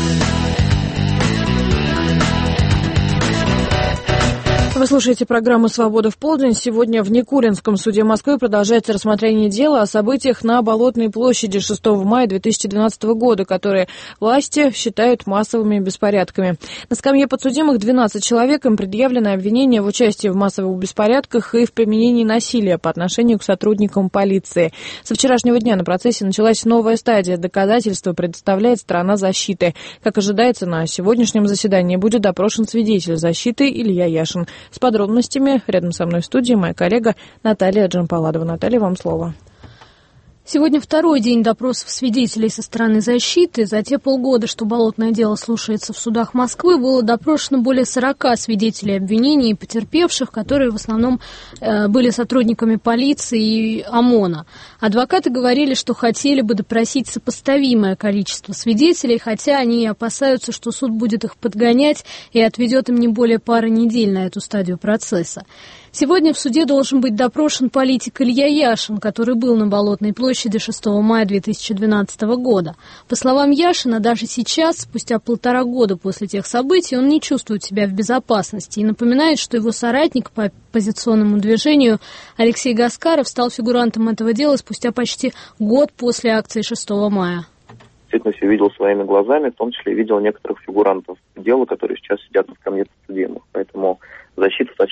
Вы слушаете программу «Свобода в полдень». Сегодня в Некуринском суде Москвы продолжается рассмотрение дела о событиях на Болотной площади шестого мая две тысячи двенадцатого года, которые власти считают массовыми беспорядками. На скамье подсудимых двенадцать человек, им предъявлены обвинения в участии в массовых беспорядках и в применении насилия по отношению к сотрудникам полиции. Со вчерашнего дня на процессе началась новая стадия. Доказательства предоставляет сторона защиты. Как ожидается, на сегодняшнем заседании будет допрошен свидетель защиты Илья Яшин. С подробностями рядом со мной в студии моя коллега Наталья Джампаладова. Наталья, вам слово. Сегодня второй день допросов свидетелей со стороны защиты. За те полгода, что болотное дело слушается в судах Москвы, было допрошено более сорока свидетелей обвинений и потерпевших, которые в основном э, были сотрудниками полиции и ОМОНа. Адвокаты говорили, что хотели бы допросить сопоставимое количество свидетелей, хотя они опасаются, что суд будет их подгонять и отведет им не более пары недель на эту стадию процесса. Сегодня в суде должен быть допрошен политик Илья Яшин, который был на Болотной площади шестого мая две тысячи двенадцатого года. По словам Яшина, даже сейчас, спустя полтора года после тех событий, он не чувствует себя в безопасности и напоминает, что его соратник по оппозиционному движению Алексей Гаскаров стал фигурантом этого дела спустя почти год после акции шестого мая. Действительно, все видел своими глазами, в том числе видел некоторых фигурантов дела, которые сейчас сидят на скамье подсудимых. Поэтому защита сочла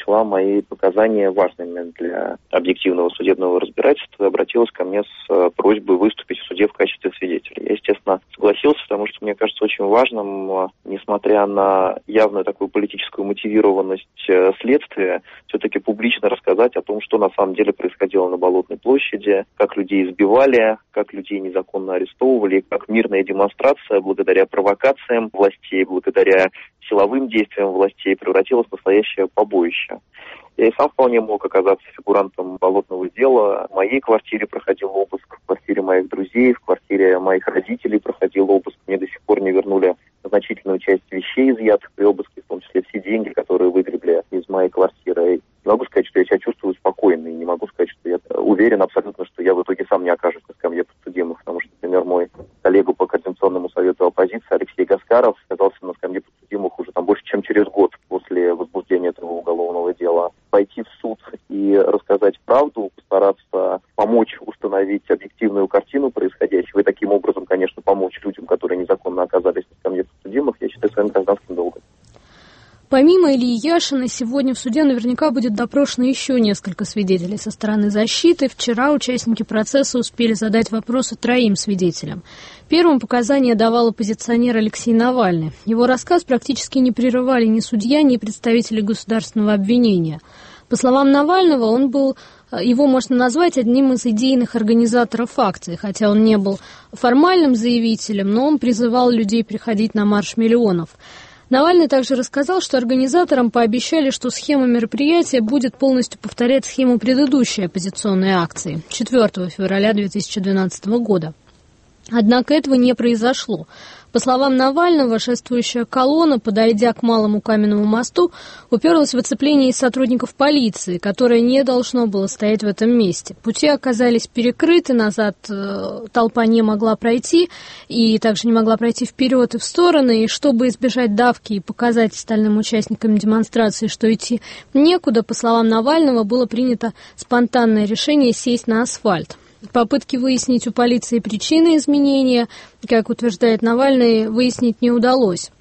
сочла мои показания важными для объективного судебного разбирательства и обратилась ко мне с просьбой выступить в суде в качестве свидетеля. Я, естественно, согласился, потому что мне кажется очень важным, несмотря на явную такую политическую мотивированность следствия, все-таки публично рассказать о том, что на самом деле происходило на Болотной площади, как людей избивали, как людей незаконно арестовывали, как мирная демонстрация благодаря провокациям властей, благодаря силовым действиям властей превратилась в настоящее побоище. Я и сам вполне мог оказаться фигурантом болотного дела. В моей квартире проходил обыск, в квартире моих друзей, в квартире моих родителей проходил обыск. Мне до сих пор не вернули значительную часть вещей, изъятых при обыске, в том числе все деньги, которые выгребли из моей квартиры. Не могу сказать, что я себя чувствую спокойно, и не могу сказать, что я уверен абсолютно, что я в итоге сам не окажусь на скамье подсудимых, потому что, например, мой коллега по Координационному совету оппозиции Алексей Гаскаров оказался на скамье подсудимых уже там больше, чем через год после возбуждения этого уголовного дела. Пойти в суд и рассказать правду, постараться помочь установить объективную картину происходящего и таким образом, конечно, помочь людям, которые незаконно оказались на скамье подсудимых, я считаю своим гражданским долгом. Помимо Ильи Яшина, сегодня в суде наверняка будет допрошено еще несколько свидетелей со стороны защиты. Вчера участники процесса успели задать вопросы троим свидетелям. Первым показания давал оппозиционер Алексей Навальный. Его рассказ практически не прерывали ни судья, ни представители государственного обвинения. По словам Навального, он был, его можно назвать одним из идейных организаторов акции, хотя он не был формальным заявителем, но он призывал людей приходить на марш миллионов. Навальный также рассказал, что организаторам пообещали, что схема мероприятия будет полностью повторять схему предыдущей оппозиционной акции четвёртого февраля две тысячи двенадцатого года. Однако этого не произошло. По словам Навального, шествующая колонна, подойдя к Малому Каменному мосту, уперлась в оцепление из сотрудников полиции, которое не должно было стоять в этом месте. Пути оказались перекрыты, назад э, толпа не могла пройти, и также не могла пройти вперед и в стороны. И чтобы избежать давки и показать остальным участникам демонстрации, что идти некуда, по словам Навального, было принято спонтанное решение сесть на асфальт. Попытки выяснить у полиции причины изменения, как утверждает Навальный, выяснить не удалось.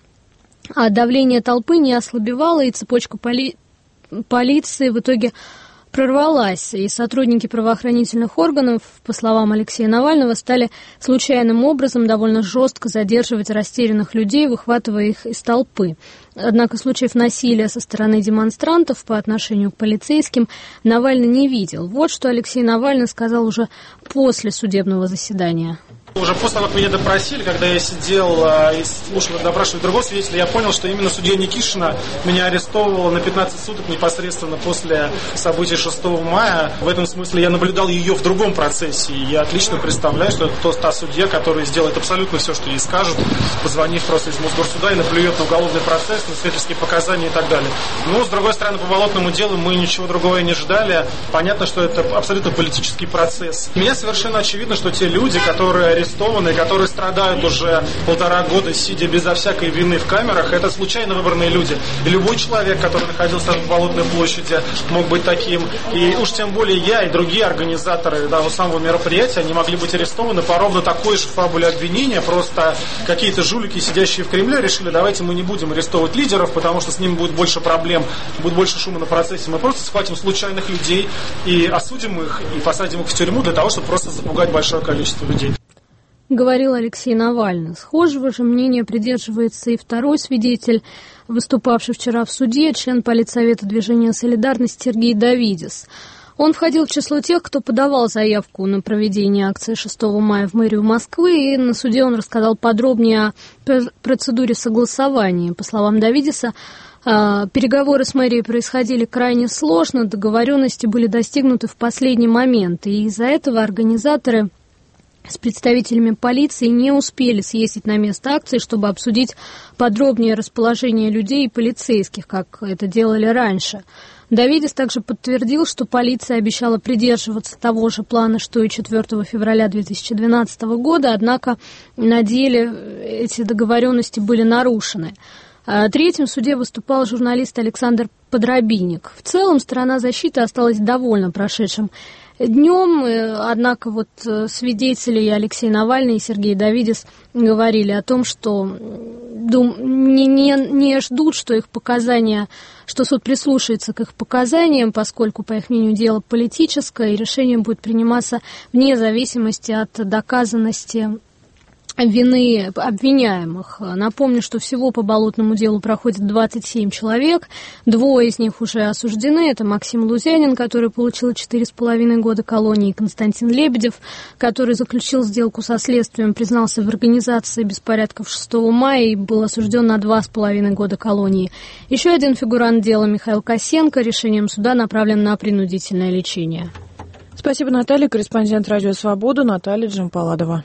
А давление толпы не ослабевало, и цепочка поли... полиции в итоге прорвалась. И сотрудники правоохранительных органов, по словам Алексея Навального, стали случайным образом довольно жестко задерживать растерянных людей, выхватывая их из толпы. Однако случаев насилия со стороны демонстрантов по отношению к полицейским Навальный не видел. Вот что Алексей Навальный сказал уже после судебного заседания. Уже после того, как меня допросили, когда я сидел и слушал, допрашивали другого свидетеля, я понял, что именно судья Никишина меня арестовывала на пятнадцать суток непосредственно после событий шестого мая. В этом смысле я наблюдал ее в другом процессе. И я отлично представляю, что это та судья, которая сделает абсолютно все, что ей скажут, позвонив просто из Мосгорсуда и наплюет на уголовный процесс, на свидетельские показания и так далее. Но, с другой стороны, по болотному делу мы ничего другого и не ждали. Понятно, что это абсолютно политический процесс. Мне совершенно очевидно, что те люди, которые арестованные, которые страдают уже полтора года, сидя безо всякой вины в камерах, это случайно выбранные люди. И любой человек, который находился в Болотной площади, мог быть таким. И уж тем более я и другие организаторы того самого мероприятия, они могли быть арестованы по ровно такой же фабуле обвинения. Просто какие-то жулики, сидящие в Кремле, решили, давайте мы не будем арестовывать лидеров, потому что с ними будет больше проблем, будет больше шума на процессе. Мы просто схватим случайных людей и осудим их, и посадим их в тюрьму для того, чтобы просто запугать большое количество людей. Говорил Алексей Навальный. Схожего же мнения придерживается и второй свидетель, выступавший вчера в суде, член Политсовета движения «Солидарность» Сергей Давидис. Он входил в число тех, кто подавал заявку на проведение акции шестого мая в мэрию Москвы, и на суде он рассказал подробнее о процедуре согласования. По словам Давидиса, переговоры с мэрией происходили крайне сложно, договоренности были достигнуты в последний момент, и из-за этого организаторы с представителями полиции не успели съездить на место акции, чтобы обсудить подробнее расположение людей и полицейских, как это делали раньше. Давидис также подтвердил, что полиция обещала придерживаться того же плана, что и четвёртого февраля две тысячи двенадцатого года, однако на деле эти договоренности были нарушены. Третьим в суде выступал журналист Александр Подробинник. В целом сторона защиты осталась довольна прошедшим днем. Однако вот свидетели Алексей Навальный и Сергей Давидис говорили о том, что не, не, не ждут, что их показания, что суд прислушается к их показаниям, поскольку, по их мнению, дело политическое, и решение будет приниматься вне зависимости от доказанности вины обвиняемых. Напомню, что всего по болотному делу проходит двадцать семь человек, двое из них уже осуждены. Это Максим Лузянин, который получил четыре с половиной года колонии, и Константин Лебедев, который заключил сделку со следствием, признался в организации беспорядков шестого мая и был осужден на два с половиной года колонии. Еще один фигурант дела, Михаил Косенко, решением суда направлен на принудительное лечение. Спасибо, Наталья. Корреспондент «Радио Свобода» Наталья Джампаладова.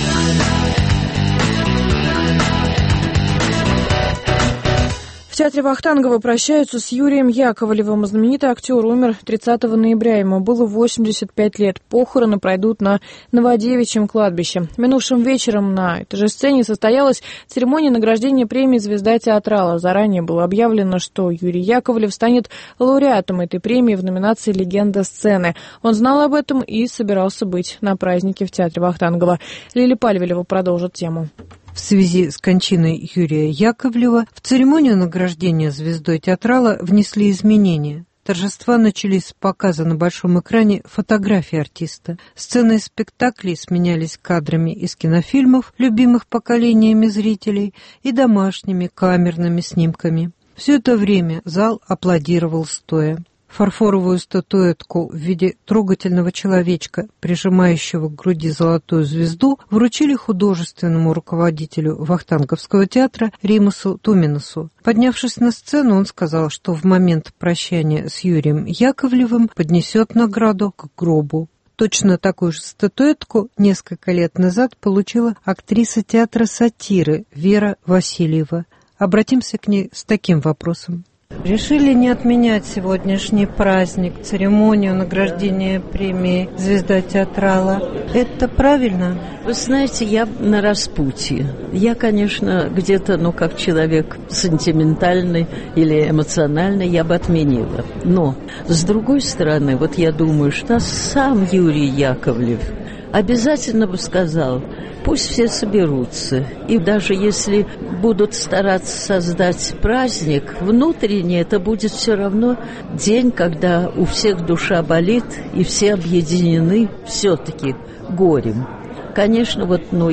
В театре Вахтангова прощаются с Юрием Яковлевым. Знаменитый актер умер тридцатого ноября. Ему было восемьдесят пять лет. Похороны пройдут на Новодевичьем кладбище. Минувшим вечером на этой же сцене состоялась церемония награждения премии «Звезда театрала». Заранее было объявлено, что Юрий Яковлев станет лауреатом этой премии в номинации «Легенда сцены». Он знал об этом и собирался быть на празднике в театре Вахтангова. Лили Пальвелева продолжит тему. В связи с кончиной Юрия Яковлева в церемонию награждения звездой театрала внесли изменения. Торжества начались с показа на большом экране фотографий артиста. Сцены спектаклей сменялись кадрами из кинофильмов, любимых поколениями зрителей, и домашними камерными снимками. Все это время зал аплодировал стоя. Фарфоровую статуэтку в виде трогательного человечка, прижимающего к груди золотую звезду, вручили художественному руководителю Вахтанговского театра Римасу Туминасу. Поднявшись на сцену, он сказал, что в момент прощания с Юрием Яковлевым поднесет награду к гробу. Точно такую же статуэтку несколько лет назад получила актриса театра сатиры Вера Васильева. Обратимся к ней с таким вопросом. Решили не отменять сегодняшний праздник, церемонию награждения премии «Звезда театрала». Это правильно? Вы знаете, я на распутье. Я, конечно, где-то, ну, как человек сентиментальный или эмоциональный, я бы отменила. Но, с другой стороны, вот я думаю, что сам Юрий Яковлев обязательно бы сказал, пусть все соберутся. И даже если будут стараться создать праздник, внутренне это будет все равно день, когда у всех душа болит, и все объединены все-таки горем. Конечно, вот, ну...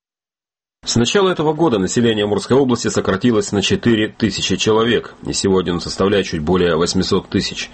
С начала этого года население Амурской области сократилось на четыре тысячи человек, и сегодня он составляет чуть более восемьсот тысяч.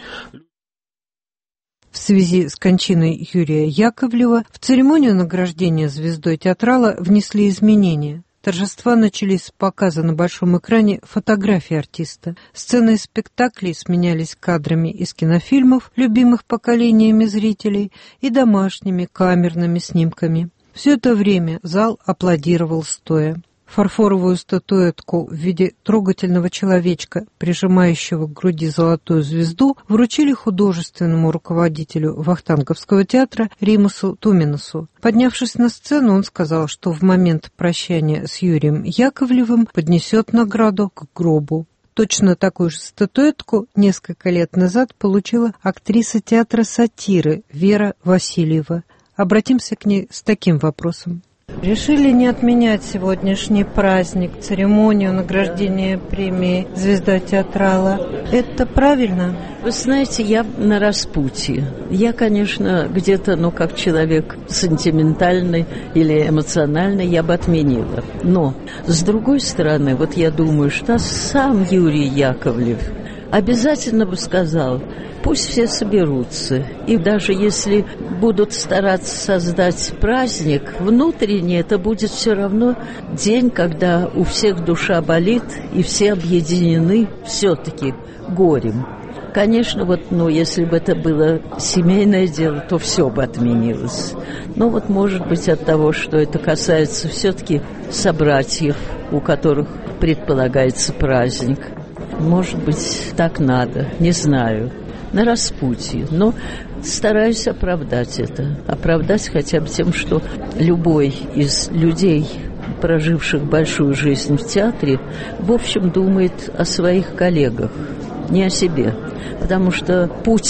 В связи с кончиной Юрия Яковлева в церемонию награждения звездой театрала внесли изменения. Торжества начались с показа на большом экране фотографий артиста. Сцены спектаклей сменялись кадрами из кинофильмов, любимых поколениями зрителей, и домашними камерными снимками. Все это время зал аплодировал стоя. Фарфоровую статуэтку в виде трогательного человечка, прижимающего к груди золотую звезду, вручили художественному руководителю Вахтанговского театра Римасу Туминасу. Поднявшись на сцену, он сказал, что в момент прощания с Юрием Яковлевым поднесет награду к гробу. Точно такую же статуэтку несколько лет назад получила актриса театра сатиры Вера Васильева. Обратимся к ней с таким вопросом. Решили не отменять сегодняшний праздник, церемонию награждения премии «Звезда театрала». Это правильно? Вы знаете, я на распутье. Я, конечно, где-то, ну, как человек сентиментальный или эмоциональный, я бы отменила. Но, с другой стороны, вот я думаю, что сам Юрий Яковлев обязательно бы сказал, пусть все соберутся. И даже если будут стараться создать праздник, внутренне это будет все равно день, когда у всех душа болит, и все объединены все-таки горем. Конечно, вот, ну, если бы это было семейное дело, то все бы отменилось. Но вот, может быть, от того, что это касается все-таки собратьев, у которых предполагается праздник. Может быть, так надо, не знаю. На распутье, но стараюсь оправдать это. Оправдать хотя бы тем, что любой из людей, проживших большую жизнь в театре, в общем, думает о своих коллегах, не о себе. Потому что путь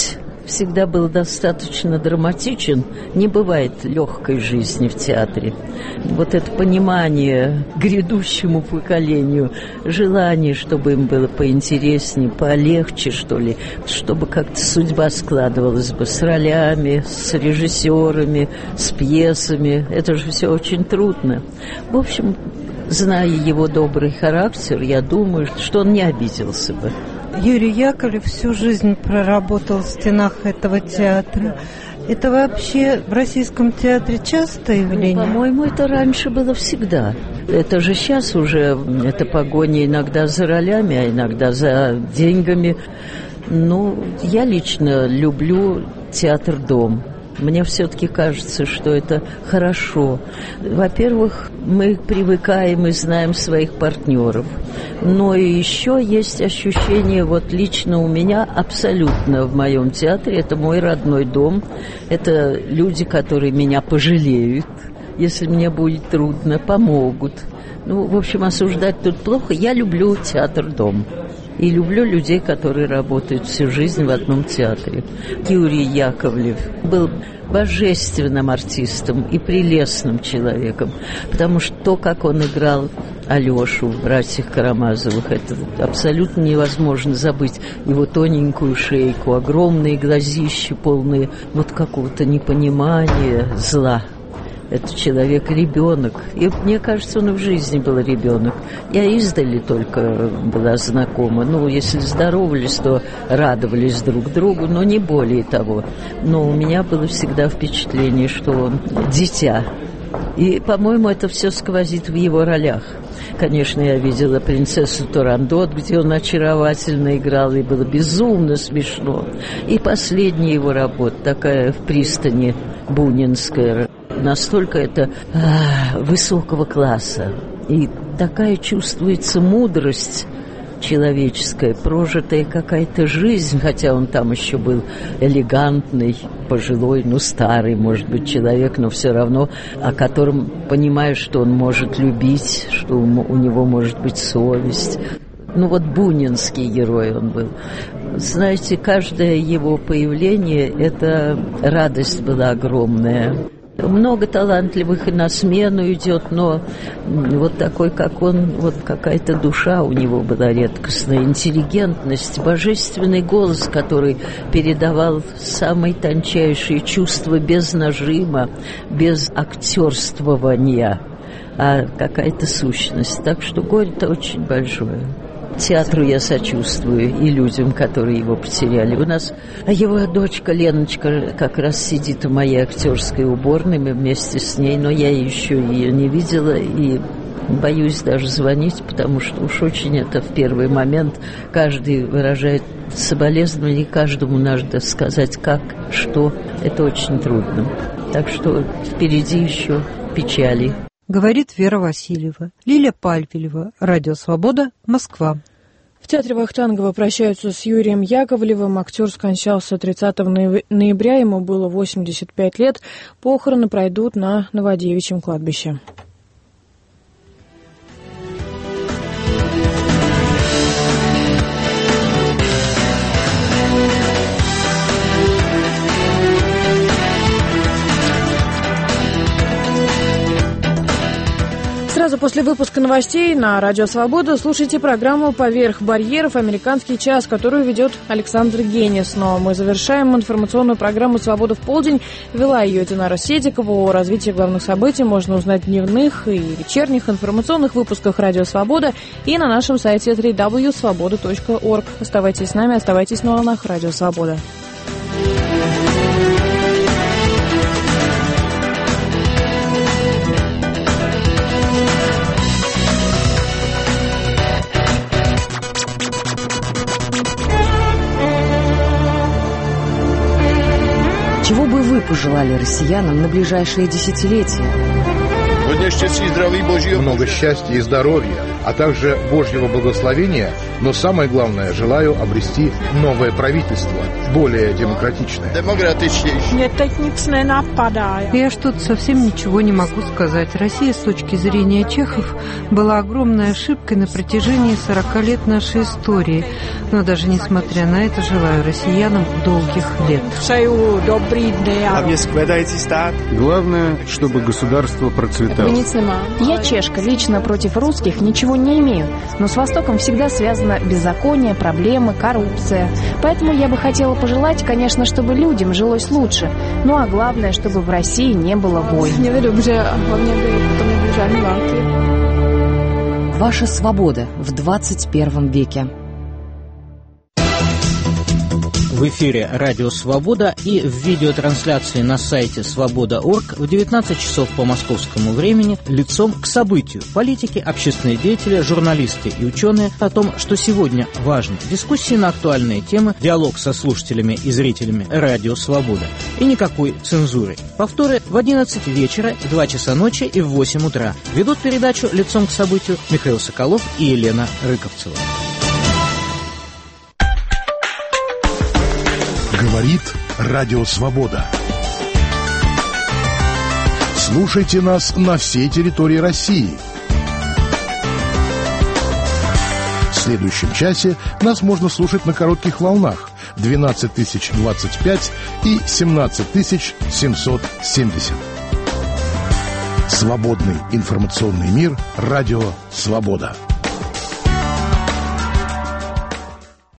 всегда был достаточно драматичен. Не бывает легкой жизни в театре. Вот это понимание грядущему поколению, желание, чтобы им было поинтереснее, полегче, что ли, чтобы как-то судьба складывалась бы с ролями, с режиссерами, с пьесами. Это же все очень трудно. В общем, зная его добрый характер, я думаю, что он не обиделся бы. Юрий Яковлев всю жизнь проработал в стенах этого театра. Это вообще в российском театре частое явление? Ну, по-моему, это раньше было всегда. Это же сейчас уже, это погоня иногда за ролями, а иногда за деньгами. Ну, я лично люблю театр-дом. Мне все-таки кажется, что это хорошо. Во-первых, мы привыкаем и знаем своих партнеров. Но и еще есть ощущение, вот лично у меня абсолютно в моем театре, это мой родной дом. Это люди, которые меня пожалеют, если мне будет трудно, помогут. Ну, в общем, осуждать тут плохо. Я люблю театр-дом. И люблю людей, которые работают всю жизнь в одном театре. Юрий Яковлев был божественным артистом и прелестным человеком, потому что то, как он играл Алешу в «Братьях Карамазовых», это абсолютно невозможно забыть. Его тоненькую шейку, огромные глазища, полные вот какого-то непонимания, зла. Это человек-ребенок. И мне кажется, он и в жизни был ребенок. Я издали только была знакома. Ну, если здоровались, то радовались друг другу, но не более того. Но у меня было всегда впечатление, что он дитя. И, по-моему, это все сквозит в его ролях. Конечно, я видела «Принцессу Турандот», где он очаровательно играл, и было безумно смешно. И последняя его работа, такая в пристани бунинская, настолько это а, высокого класса. И такая чувствуется мудрость человеческая, прожитая какая-то жизнь, хотя он там еще был элегантный, пожилой, ну, старый, может быть, человек, но все равно, о котором понимаешь, что он может любить, что у него может быть совесть. Ну, вот бунинский герой он был. Знаете, каждое его появление, это радость была огромная. Много талантливых и на смену идет, но вот такой, как он, вот какая-то душа у него была редкостная, интеллигентность, божественный голос, который передавал самые тончайшие чувства без нажима, без актерствования, а какая-то сущность. Так что горе-то очень большое. Театру я сочувствую и людям, которые его потеряли. У нас его дочка Леночка как раз сидит в моей актерской уборной, мы вместе с ней, но я еще ее не видела и боюсь даже звонить, потому что уж очень это в первый момент каждый выражает соболезнования, и каждому надо сказать как, что. Это очень трудно. Так что впереди еще печали. Говорит Вера Васильева. Лилия Пальфилева. Радио «Свобода», Москва. В театре Вахтангова прощаются с Юрием Яковлевым. Актер скончался тридцатого ноября, ему было восемьдесят пять лет. Похороны пройдут на Новодевичьем кладбище. Сразу после выпуска новостей на Радио Свобода слушайте программу «Поверх барьеров. Американский час», которую ведет Александр Генис. Но мы завершаем информационную программу «Свобода в полдень». Вела ее Динара Седикова. О развитии главных событий можно узнать в дневных и вечерних информационных выпусках Радио Свобода и на нашем сайте дабл ю дабл ю дабл ю точка свобода точка орг. Оставайтесь с нами, оставайтесь на волнах Радио Свобода. Чего бы вы пожелали россиянам на ближайшие десятилетия? Много счастья и здоровья. а также Божьего благословения, но самое главное, желаю обрести новое правительство, более демократичное. Я что-то совсем ничего не могу сказать. Россия с точки зрения чехов была огромной ошибкой на протяжении сорока лет нашей истории. Но даже несмотря на это, желаю россиянам долгих лет. Главное, чтобы государство процветало. Я чешка, лично против русских ничего не имею, но с Востоком всегда связано беззаконие, проблемы, коррупция. Поэтому я бы хотела пожелать, конечно, чтобы людям жилось лучше, ну а главное, чтобы в России не было войн. Ваша свобода в двадцать первом веке. В эфире «Радио Свобода» и в видеотрансляции на сайте свобода точка орг в девятнадцать часов по московскому времени лицом к событию. Политики, общественные деятели, журналисты и ученые о том, что сегодня важно. Дискуссии на актуальные темы, диалог со слушателями и зрителями «Радио Свобода». И никакой цензуры. Повторы в одиннадцать вечера, в два часа ночи и в восемь утра. Ведут передачу «Лицом к событию» Михаил Соколов и Елена Рыковцева. Говорит Радио Свобода. Слушайте нас на всей территории России. В следующем часе нас можно слушать на коротких волнах двенадцать тысяч двадцать пять и семнадцать тысяч семьсот семьдесят. Свободный информационный мир. Радио Свобода.